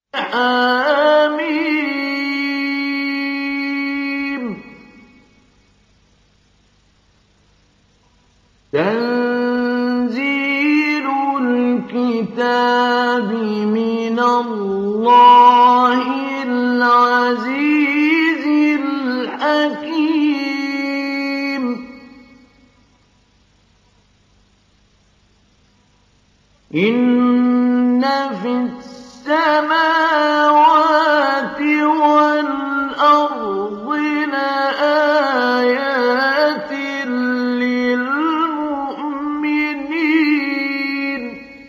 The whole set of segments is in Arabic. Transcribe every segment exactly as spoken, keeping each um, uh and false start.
حم تنزيل الكتاب من الله العزيز الحكيم إن في السماوات والأرض لآيات للمؤمنين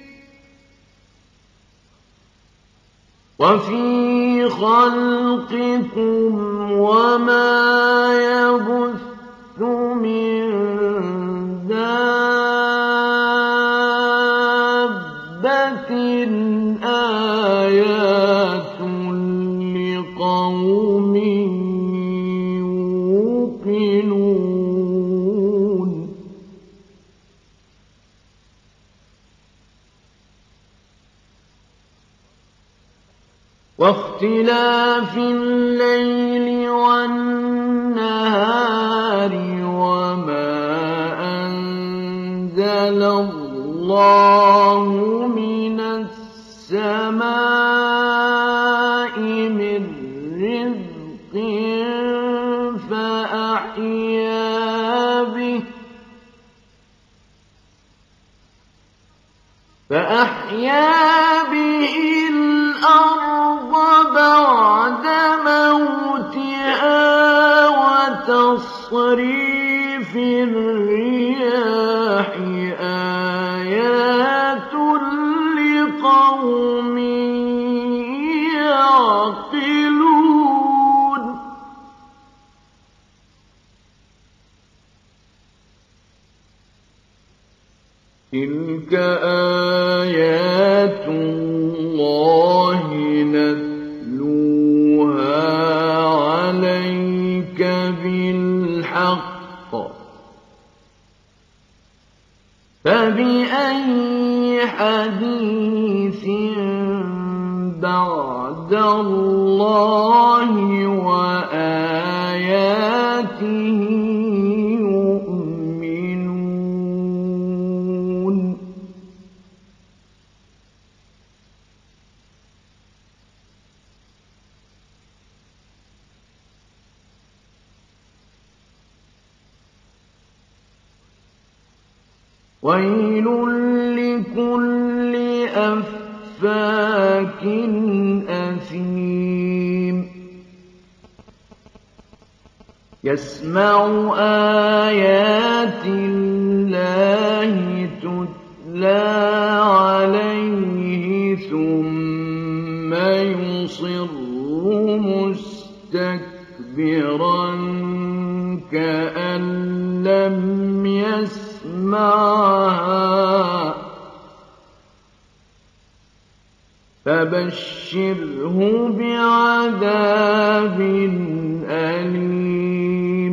وفي خلقكم وما يبث من دابة آيات لقوم يوقنون واختلاف الليل والنهار وما أنزل الله من السماء من رزق فأحيا به فأحيا به الأرض بعد موتها وتصريف الرياح آيات لقوم يعقلون تلك آيات الله نتلوها عليك بالحق فبأي حديث بعد الله وآياته يؤمنون ويل لكل أفاك أثيم يسمع آيات الله تتلى عليه ثم يصر مستكبرا كأن لم يسمعها فبشره بعذاب أليم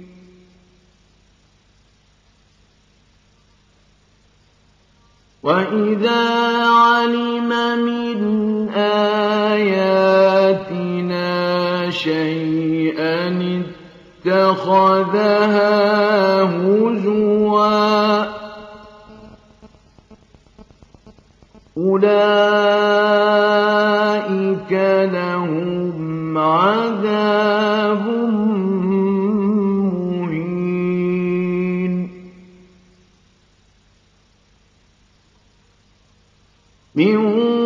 وإذا علم من آياتنا شيئا اتخذها هزوا أولئك لهم عذاب مهين من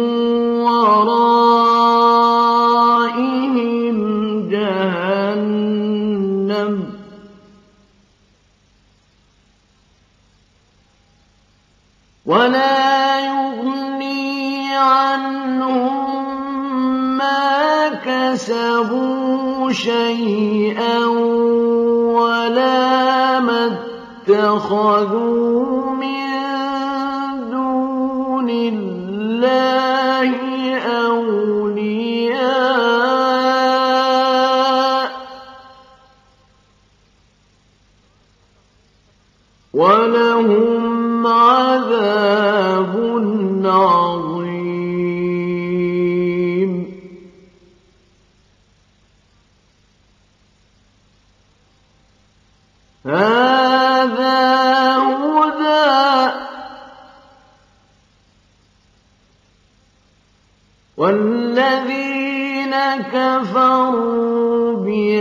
ورائهم جهنم ولا يغني عنهم ما كسبوا شيئا ولا ما اتخذوا من دون الله أولياء ولهم عذاب عظيم والذين كفروا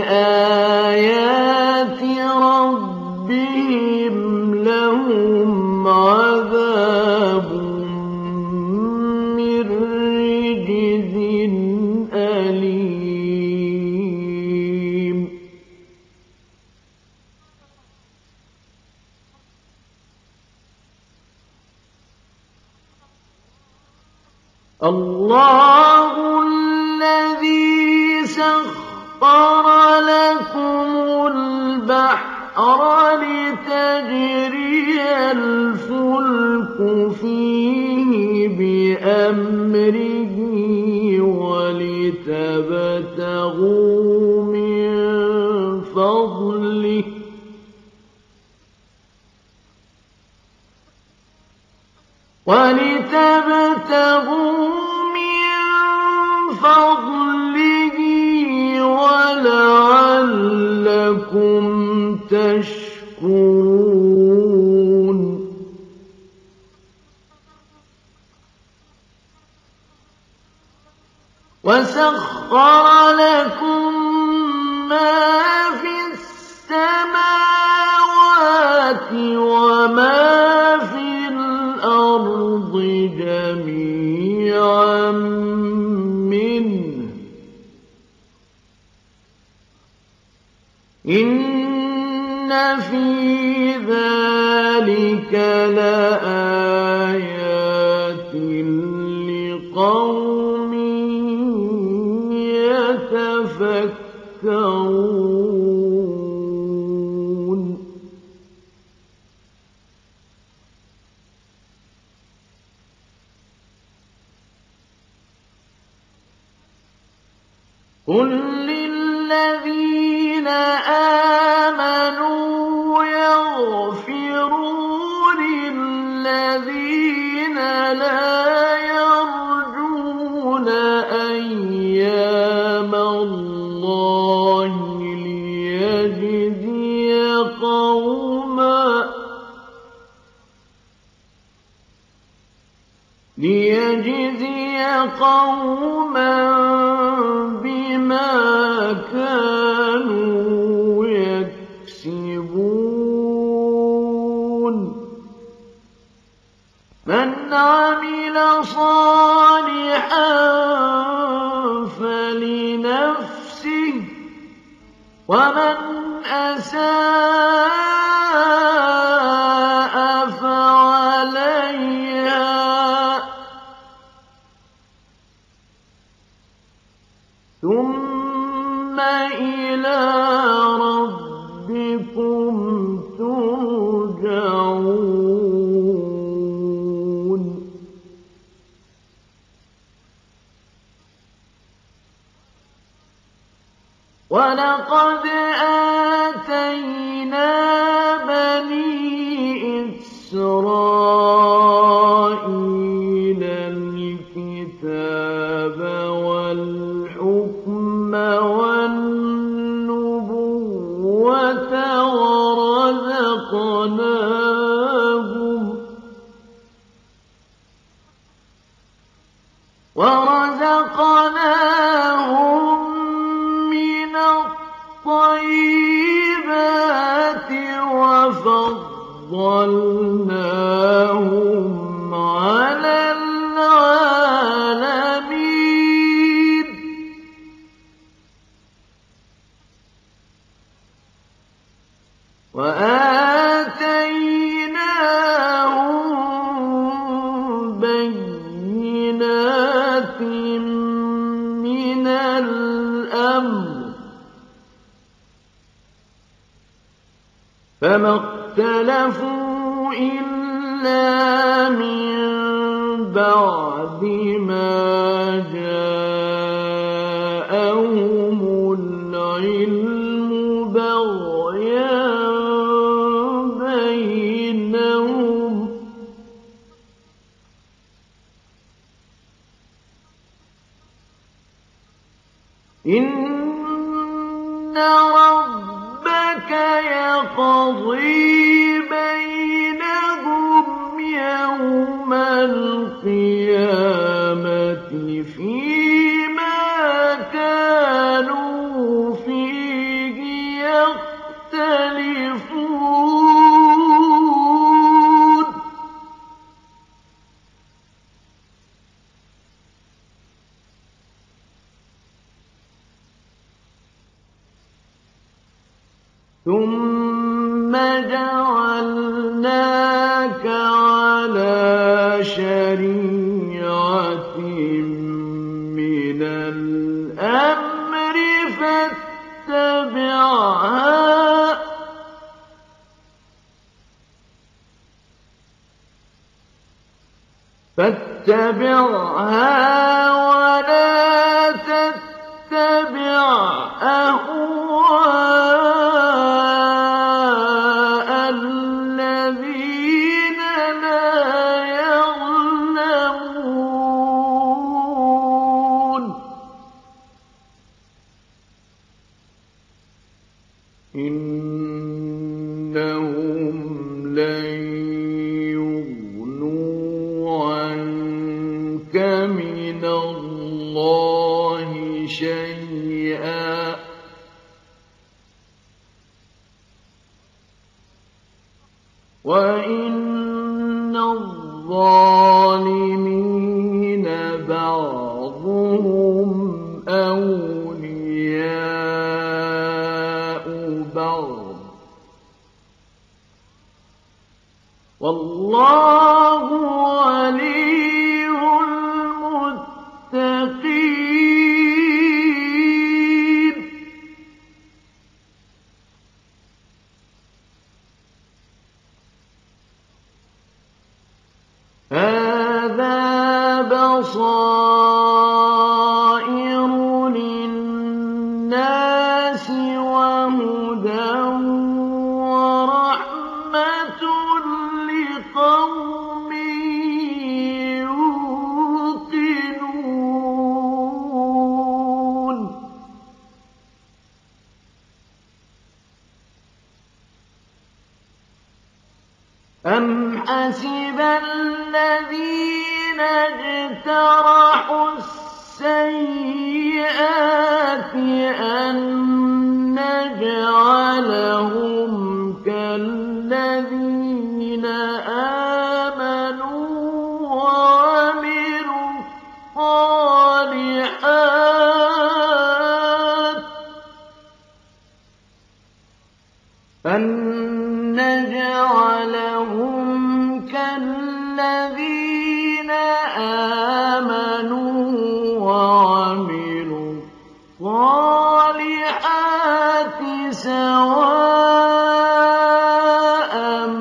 بآيات ربهم لهم عذاب من رجز أليم الله الذي سخر لكم البحر لتجري الفلك فيه بأمره ولتبتغوا من فضله ولتبتغوا من فضله ولعلكم تشكرون وسخر لكم ما في السماوات وما في الأرض جميعا منه إن في ذلك لآيات لقوم يتفكرون قل للذين آمنوا يغفروا للذين لا يرجون أيام الله ليجزي قوما ليجزي قوما بما كانوا يكسبون من عمل صالحا فلنفسه ومن أساء فعليها ثم إلى ربكم ترجعون ولقد آتينا بني إسرائيل الكتاب والحكم والنبوة ورزقناهم ورزقناهم من الطيبات وفضلناهم على العالمين وآتيناهم بينات من الأمر فما اختلفوا إلا من بعد ما جاءهم العلم بغيا بينهم إن ربك يقضي بينهم يوم القيامة فيما كانوا فيه يختلفون ثم جعلناك على شريعة من الأمر فاتبعها فاتبعها ولا تتبع أهواء الذين لا يعلمون إنهم لن يغنوا عنك من الله شيئا وإن الظالمين بعضهم أولياء بعض والله ولي المتقين هذا بصائر للناس وهدى ورحمة لقوم يوقنون أم حسب الذين اجترحوا السيئات أن نجعلهم كالذين آمنوا وعملوا الصالحات أن نجعلهم كالذين آمنوا وعملوا الصالحات سواء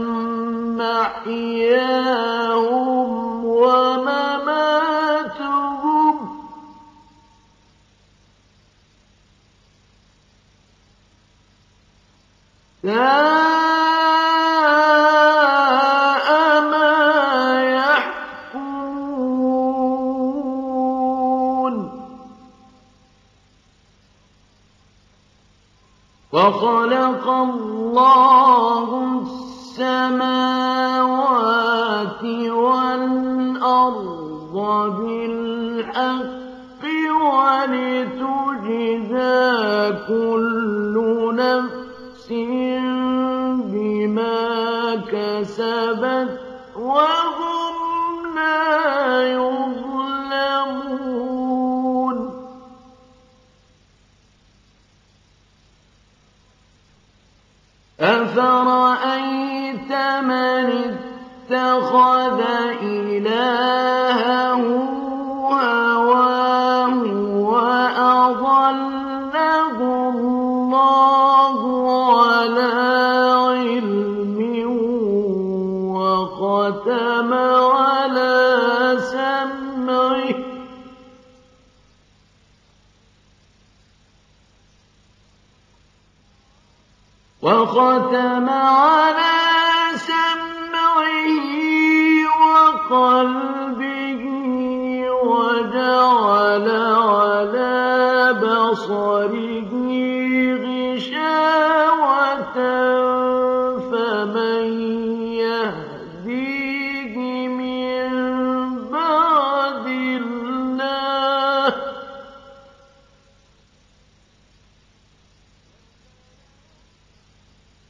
محياهم ومماتهم ساء ما يحكمون وخلق الله السماوات والأرض بالحق ولتجزى كل نفس بما كسبت وهم لا يظلمون أفرأيت من اتخذ إلهه هواه وأضله الله على علم وختم على سمعه وختم على سمعه وقلبه وجعل على بصره غشاوة فمن يهديه من بعد الله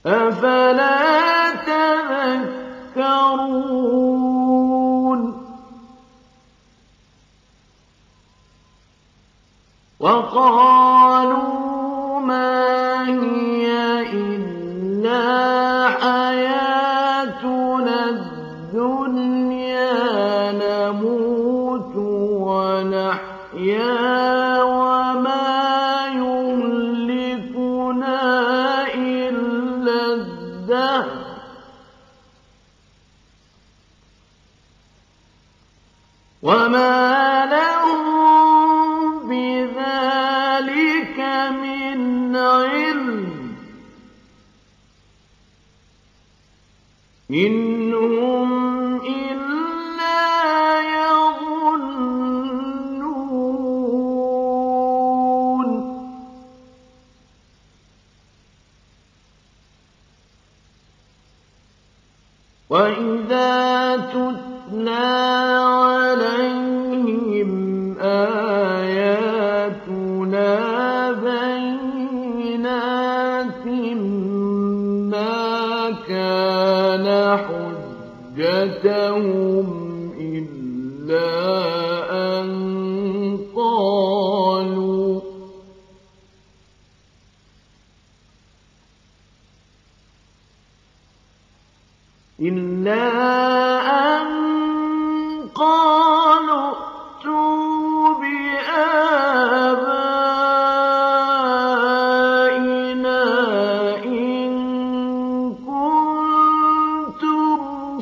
أفلا تذكرون وقالوا ما هي إلا حياتنا الدنيا نموت ونحيا وما يهلكنا إلا الدهر وما لهم بذلك من علم إن هم إلا يظنون وإذا تتلى عليهم آياتنا بينات ما كان حجتهم إلا أن قالوا إلا أن قالوا ائتوا بآبائنا إن كنتم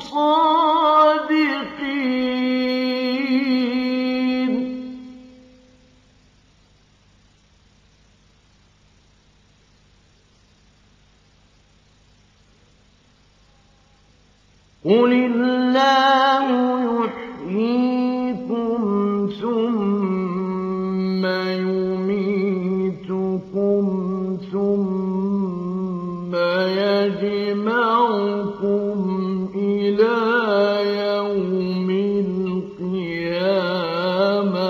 صادقين قل الله يحييكم ثم يميتكم ثم يجمعكم إلى يوم القيامة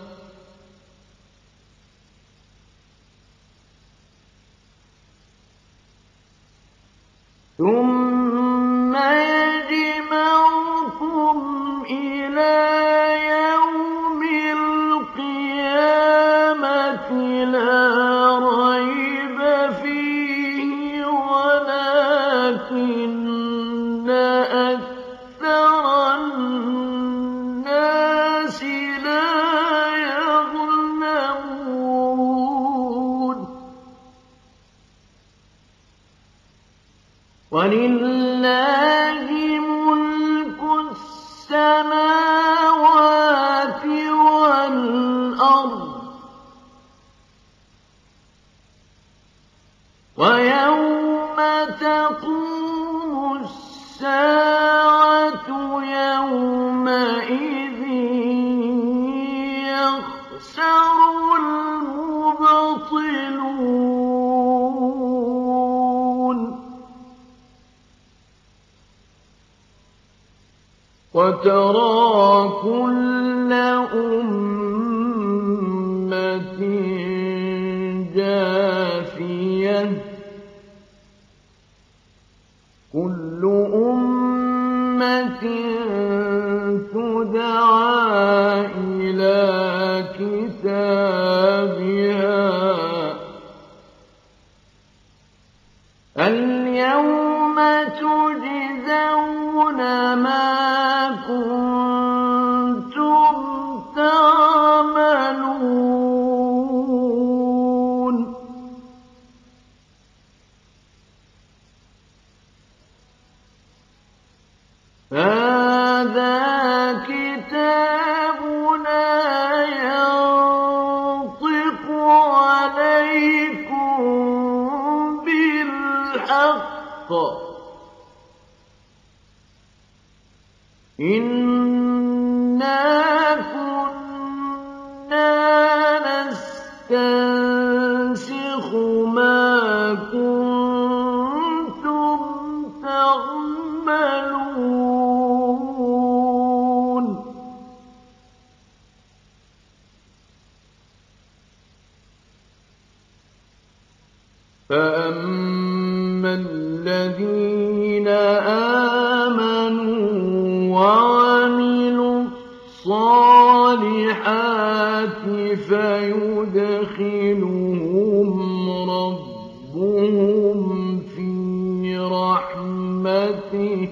ثم يجمعكم إلى يوم القيامة لا ريب فيه ولكن أكثر الناس لا يعلمون ولله ملك السماوات والأرض ويوم تقوم الساعة يومئذ يخسر المبطلون وترى كل أمة جاثية كل أمة تدعى إلى كتابها اليوم تجزون ما كنتم تعملون هذا كتابنا ينطق عليكم بالحق إنا كنا نستنسخ ما كنتم تعملون فأما الَّذِينَ آمَنُوا وَعَمِلُوا الصَّالِحَاتِ فَيُدْخِلُهُمْ رَبُّهُمْ فِي رَحْمَتِهِ ۚ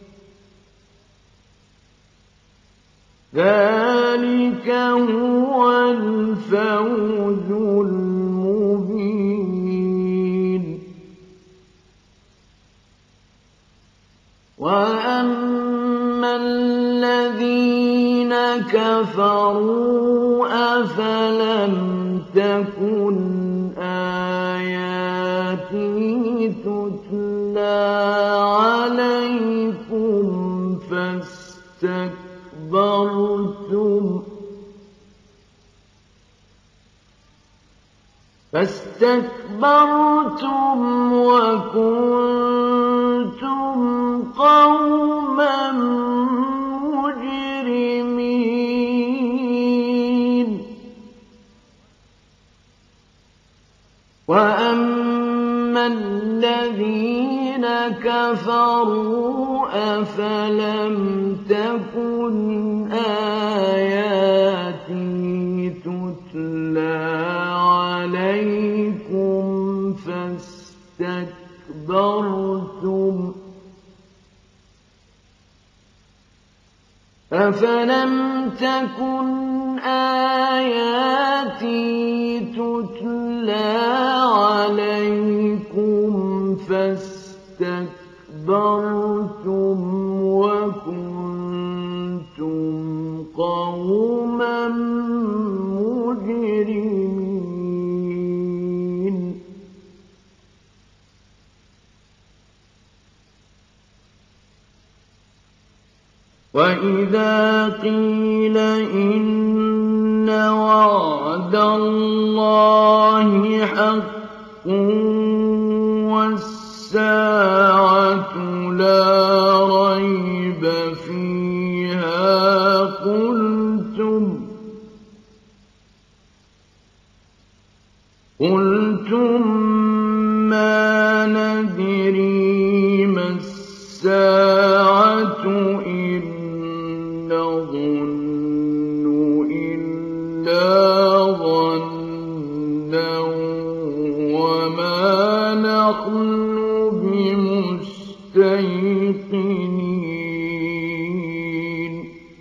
ذَلِكَ هُوَ الْفَوْزُ الْمُبِينُ. وَأَمَّا الَّذِينَ كَفَرُوا أَفَلَمْ تَكُنْ آيَاتِي تُتْلَىٰ عَلَيْكُمْ فَاسْتَكْبَرْتُمْ فَاسْتَكْبَرْتُمْ وَكُنتُمْ قَوْمًا مُجْرِمِينَ. وَأَمَّا الَّذِينَ كَفَرُوا أَفَلَمْ تَكُنْ آيَاتِي تُتْلَىٰ عَلَيْكُمْ فَاسْتَكْبَرْتُمْ أَفَلَمْ تَكُنْ آيَاتِي تُتْلَىٰ عَلَيْكُمْ فَاسْتَكْبَرْتُمْ وَكُنتُمْ قَوْمًا مُجْرِمِينَ. وَإِذَا قِيلَ إِنَّ وَعْدَ اللَّهِ حَقٌّ وَالسَّاعَةُ لَا رَيْبَ فِيهَا قُلْتُمْ قُلْتُم مَّا نَدْرِي مَا السَّاعَةُ إِن نَّظُنُّ إِلَّا ظَنًّا وَمَا نَحْنُ بِمُسْتَيْقِنِينَ.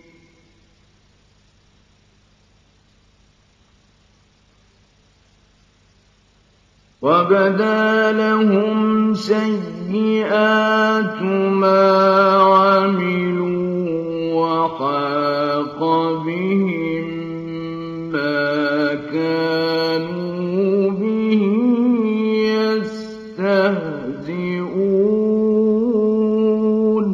وَبَدَا لَهُمْ سَيِّئَاتُ مَا عَمِلُوا وَحَاقَ بِهِم مَّا كَانُوا بِهِ يَسْتَهْزِئُونَ.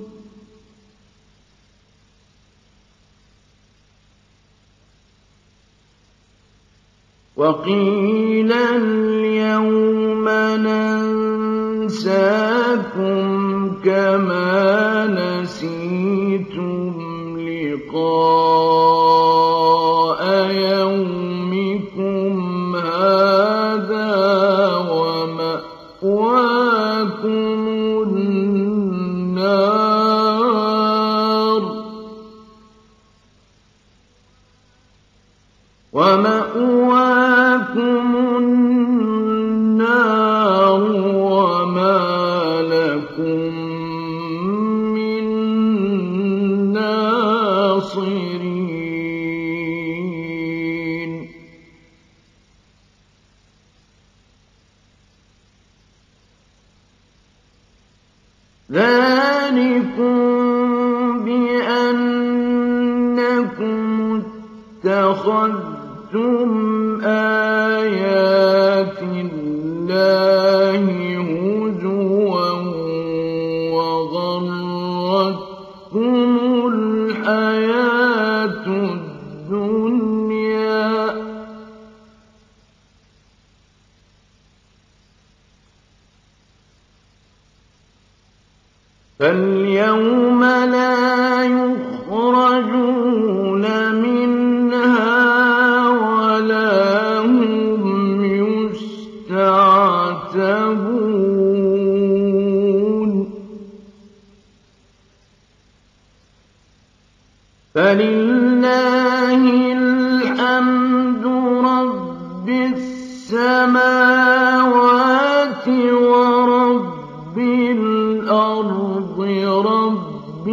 وَقِيلَ الْيَوْمَ نَنسَاكُمْ كَمَا نَسِيتُمْ لِقَاءَ يَوْمِكُمْ هَٰذَا وَمَأْوَاكُمُ النَّارُ وَمَأْوَاكُمُ النَّارُ وَمَا لَكُم مِّن نَّاصِرِينَ. ذَٰلِكُم بِأَنَّكُمُ اتَّخَذْتُمْ آيَاتِ اللَّهِ هُزُوًا وَغَرَّتْكُمُ الْحَيَاةُ الدُّنْيَا ۚ فَالْيَوْمَ لَا يُخْرَجُونَ مِنْهَا وَلَا هُمْ يُسْتَعْتَبُونَ. فلله الحمد رب السماوات ورب الأرض رب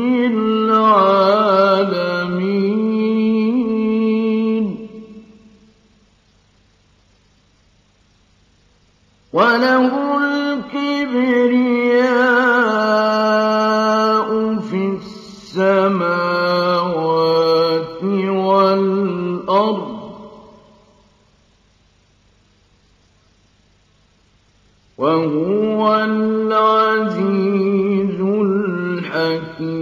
العالمين وله الكبرياء في السماوات والأرض وهو العزيز الحكيم